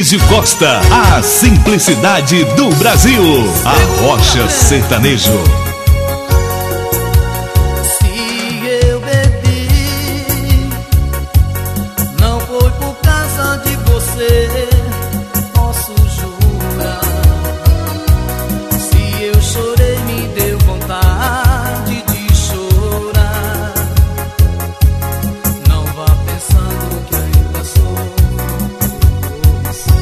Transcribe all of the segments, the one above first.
Dionísio Costa, a simplicidade do Brasil. A Rocha Sertanejo. Se eu bebi, não foi por causa de você, posso jurar. Se eu chorei, me deu vontade de chorar. Não vá pensando que ainda sou você.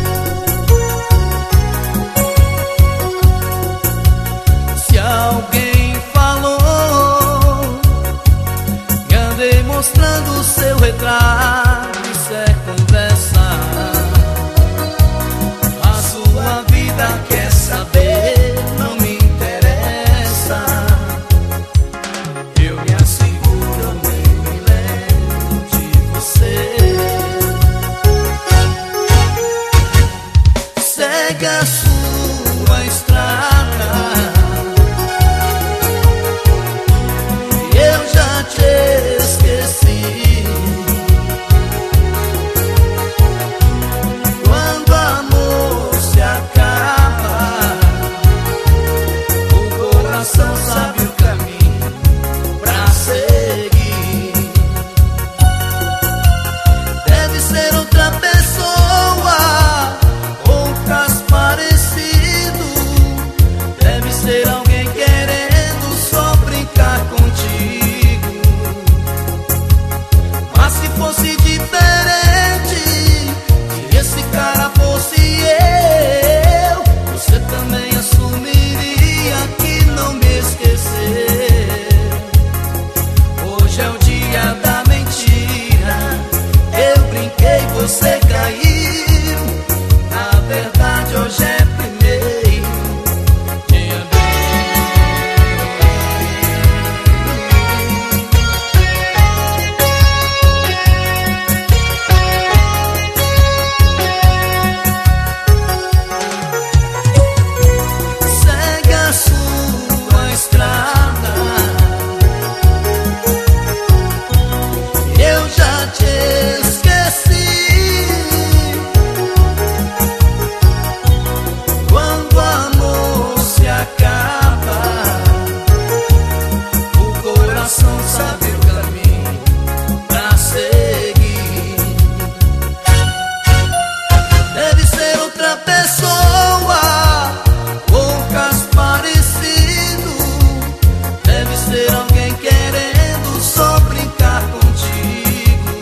Se alguém falou que andei mostrando o seu retrato, isso é conversa. A sua vida quer saber, não me interessa. Eu me asseguro, eu nem me lembro de você. Segue a sua estrada, eu já te esqueci. Quando amor se acaba, o coração sabe o caminho pra seguir. Deve ser outra pessoa, ou caso parecido. Deve ser alguém querendo só brincar contigo. Mas se fosse diferente, se esse cara fosse eu, você também assumiria que não me esqueceu. Hoje é o dia da mentira, eu brinquei, você caiu. Na verdade hoje é primeiro de abril. Segue a sua estrada, eu já te esqueci. Quando o amor se acaba, o coração sabe o caminho pra seguir. Deve ser outra pessoa, ou caso parecido. Deve ser alguém querendo só brincar contigo.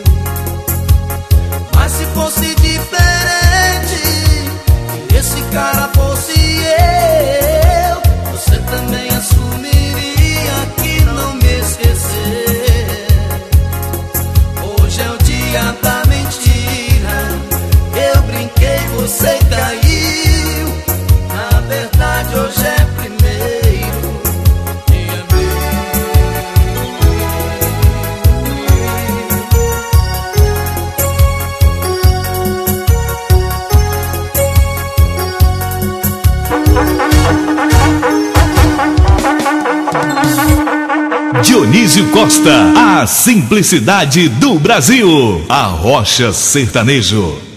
Mas se fosse diferente, se esse cara fosse eu, você também assumiria que não me esqueceu. Hoje é o dia da mentira, eu brinquei, você caiu. Na verdade hoje é primeiro de abril. Dionísio Costa, a simplicidade do Brasil. A Rocha Sertanejo.